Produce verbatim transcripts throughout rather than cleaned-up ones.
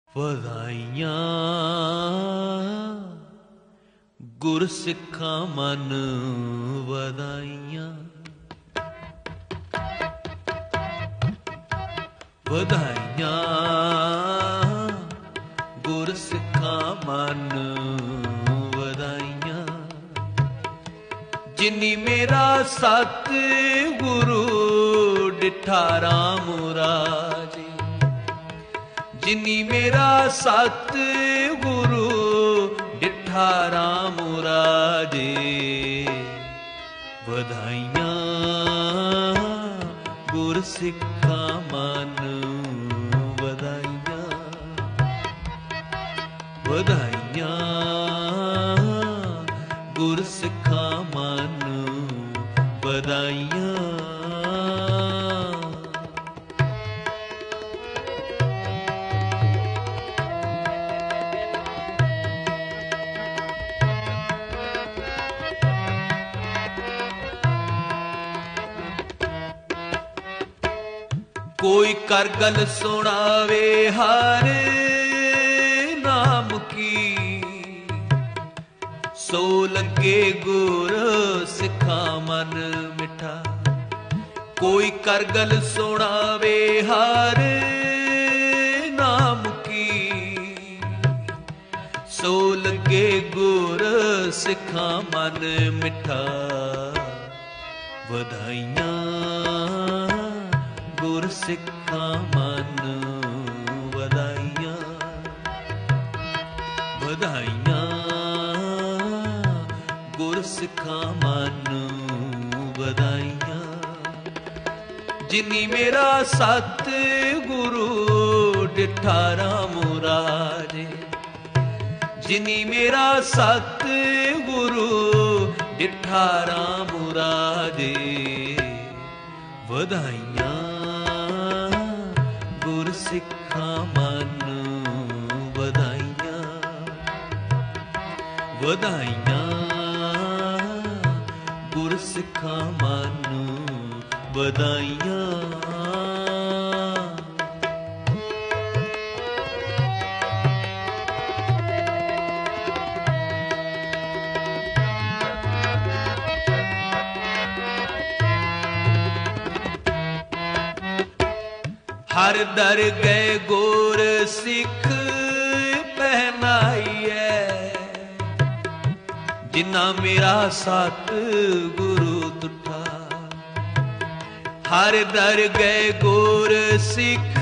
ਵਧਾਈਆਂ ਗੁਰਸਿੱਖਾਂ ਮਨ ਵਧਾਈਆਂ, ਵਧਾਈਆਂ ਗੁਰਸਿੱਖਾਂ ਮਨ ਵਧਾਈਆਂ। ਜਿਨੀ ਮੇਰਾ ਸਤ ਗੁਰੂ ਡਿਠਾ ਰਾਮ ਰਾਜੇ, ਜਿਨੀ ਮੇਰਾ ਸਤ ਗੁਰੂ ਡਿਠਾ ਰਾਮ ਰਾਜੇ। ਵਧਾਈਆਂ ਗੁਰਸਿੱਖਾਂ ਮਨ ਵਧਾਈਆਂ, ਵਧਾਈਆਂ ਗੁਰਸਿੱਖਾਂ ਮਨ ਵਧਾਈਆਂ। ਕੋਈ ਕਰ ਗਲ ਸੁਣਾਵੇ ਹਰ ਨਾਮ ਕੀ, ਸੋ ਲੱਗੇ ਗੁਰ ਸਿੱਖਾਂ ਮਨ ਮਿੱਠਾ। ਕੋਈ ਕਰ ਗਲ ਸੁਣਾਵੇ ਹਰ ਨਾਮ ਕੀ, ਸੋ ਲੱਗੇ ਗੁਰ ਸਿੱਖਾਂ ਮਨ ਮਿੱਠਾ। ਵਧਾਈਆਂ ਗੁਰਸਿੱਖਾਂ ਮਨ ਵਧਾਈਆਂ, ਵਧਾਈਆਂ ਗੁਰਸਿੱਖਾਂ ਮਨ ਵਧਾਈਆਂ। ਜਿਨੀ ਮੇਰਾ ਸਤ ਗੁਰੂ ਡਿਠਾ ਰਾਮ ਰਾਜੇ, ਜਿਨੀ ਮੇਰਾ ਸਤ ਗੁਰੂ ਡਿਠਾ ਰਾਮ ਰਾਜੇ। ਵਧਾਈਆਂ ਗੁਰਸਿੱਖਾਂ ਮਨ ਵਧਾਈਆਂ, ਵਧਾਈਆਂ ਗੁਰਸਿੱਖਾਂ ਮਨ ਵਧਾਈਆਂ। ਹਰ ਦਰ ਗਏ ਗੁਰ ਸਿੱਖ ਪਹਿਨਾਈਐ, ਜਿਨਾ ਮੇਰਾ ਸਤ ਗੁਰੂ ਤੁਠਾ। ਹਰ ਦਰ ਗਏ ਗੁਰ ਸਿੱਖ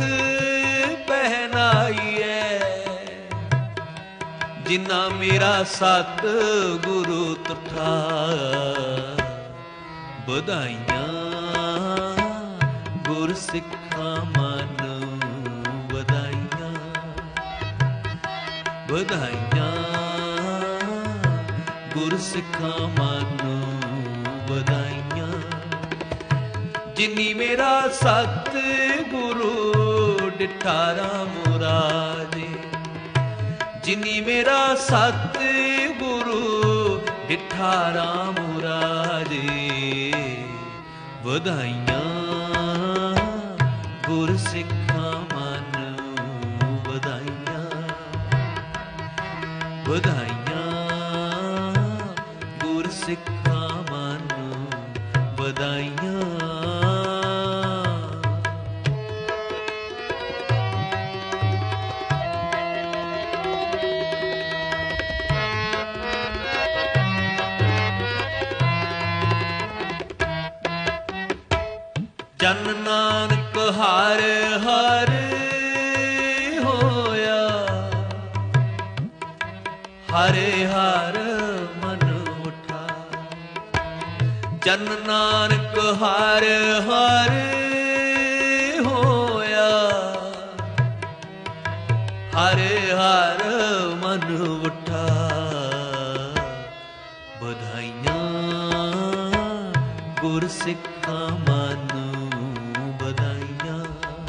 ਪਹਿਨਾਈਐ, ਜਿਨਾ ਮੇਰਾ ਸਤ ਗੁਰੂ ਤੁਠਾ। ਵਧਾਈਆਂ ਗੁਰਸਿੱਖਾਂ ਮਨ ਵਧਾਈਆਂ, ਵਧਾਈਆਂ ਗੁਰਸਿੱਖਾਂ ਮਨ ਵਧਾਈਆਂ। ਜਿਨੀ ਮੇਰਾ ਸਤ ਗੁਰੂ ਡਿਠਾ ਰਾਮ ਰਾਜੇ, ਜਿਨੀ ਮੇਰਾ ਸਤ ਗੁਰੂ ਡਿਠਾ ਰਾਮ ਰਾਜੇ। ਵਧਾਈਆਂ ਗੁਰਸਿੱਖਾਂ ਮਨ ਵਧਾਈਆਂ, ਵਧਾਈਆਂ ਗੁਰਸਿੱਖਾਂ ਮਨ ਵਧਾਈਆਂ। ਜਨ ਨਾਨਕ ਹਰ ਹਰ ਹੋਇਆ, ਹਰੇ ਹਰ ਮਨ ਉਠਾ। ਜਨ ਨਾਨਕ ਹਰ ਹਰ ਹੋਇਆ, ਹਰੇ ਹਰ ਮਨ ਉਠਾ। ਵਧਾਈਆਂ ਗੁਰਸਿੱਖਾਂ ਮਨ ਵਧਾਈਆਂ,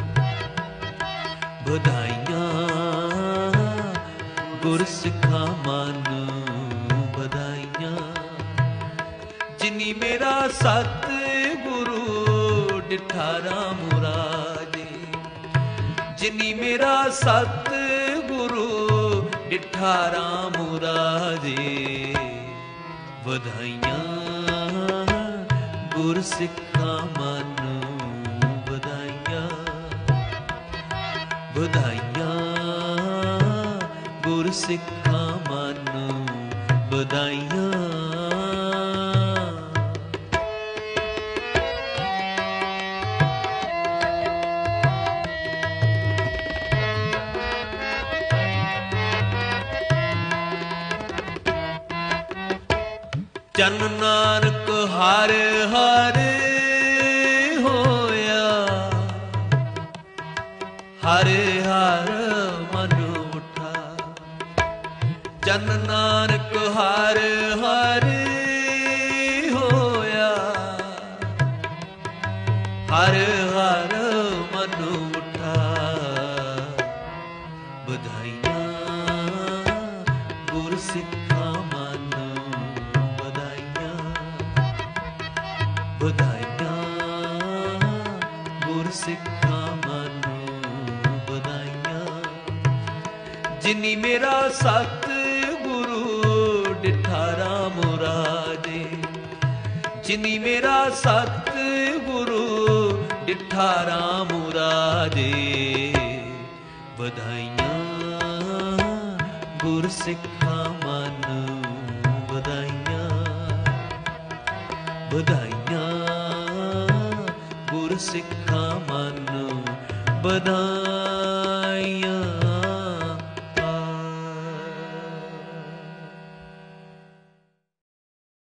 ਵਧਾਈਆਂ ਗੁਰਸਿੱਖਾਂ ਮਨ ਵਧਾਈਆਂ। ਜਿਨੀ ਮੇਰਾ ਸਤ ਗੁਰੂ ਡਿਠਾ ਰਾਮ ਰਾਜੇ, ਜਿਨੀ ਮੇਰਾ ਸਤ ਡਿਠਾ ਰਾਮ ਰਾਜੇ। ਵਧਾਈਆਂ ਗੁਰ ਸਿੱਖਾਂ ਮਨ ਵਧਾਈਆਂ, ਵਧਾਈਆਂ ਗੁਰ ਸਿੱਖਾਂ ਮਨ ਵਧਾਈਆਂ। ਚੰਨ ਨਾਨਕ ਹਰ ਹਰ ਹੋਇਆ, ਹਰ ਹਰ ਮਨ ਉਠਾ। ਚੰਨ ਨਾਨਕ ਹਰ ਹਰ ਹੋਇਆ, ਹਰ ਹਰ ਮਨ ਉਠਾ। ਵਧਾਈਆਂ ਗੁਰ ਸਿੱਖਾਂ ਮਨ ਵਧਾਈਆਂ, ਵਧਾਈਆਂ ਗੁਰ ਸਿੱਖਾਂ ਮਨ ਵਧਾਈਆਂ। ਜਿਨੀ ਮੇਰਾ ਸਤ ਗੁਰੂ ਡਿਠਾ ਰਾਮ ਰਾਜੇ, ਜਿਨੀ ਮੇਰਾ ਸਤ ਗੁਰੂ ਡਿਠਾ ਰਾਮ ਰਾਜੇ। ਵਧਾਈਆਂ ਗੁਰ ਸਿੱਖਾਂ ਮਨ ਵਧਾਈਆਂ, ਵਧਾਈਆਂ ਗੁਰ ਸਿੱਖਾਂ ਮਨ ਵਧਾਈਆਂ।